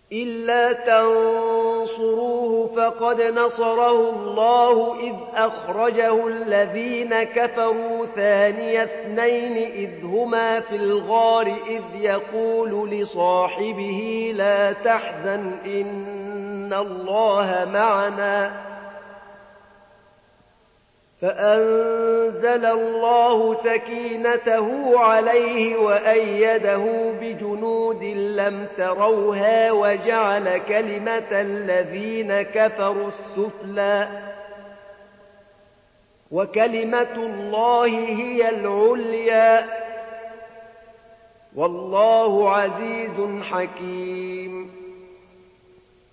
إلا تنصروه فقد نصره الله إذ أخرجه الذين كفروا ثاني اثنين إذ هما في الغار إذ يقول لصاحبه لا تحزن إن الله معنا فأنزل الله سكينته عليه وأيده بجنود لم تروها وجعل كلمة الذين كفروا السفلى وكلمة الله هي العليا والله عزيز حكيم